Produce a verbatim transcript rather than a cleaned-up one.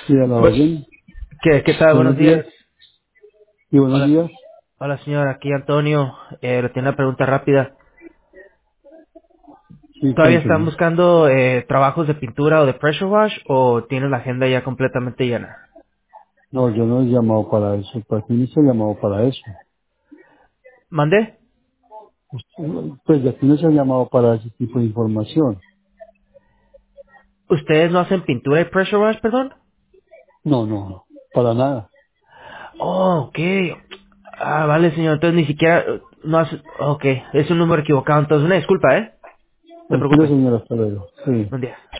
Sí, a la Bu- orden. ¿Qué, qué tal? Buenos Buenos días. días. Y buenos Hola, días. hola señor, aquí Antonio. Eh, le tiene una pregunta rápida. Sí, ¿Todavía están cuénteme. buscando eh, trabajos de pintura o de pressure wash o tienen la agenda ya completamente llena? No, yo no he llamado para eso. ¿Para quién se ha llamado para eso? ¿Mandé? Pues de aquí no se ha llamado para ese tipo de información. ¿Ustedes no hacen pintura y pressure wash, perdón? No, no, no. Para nada. Oh, ok. Ah, vale señor, entonces ni siquiera... eh, no hace... Ok, es un número equivocado, entonces una disculpa, ¿eh? No te Tranquilo, preocupes. señora, hasta luego. Sí. Buen día.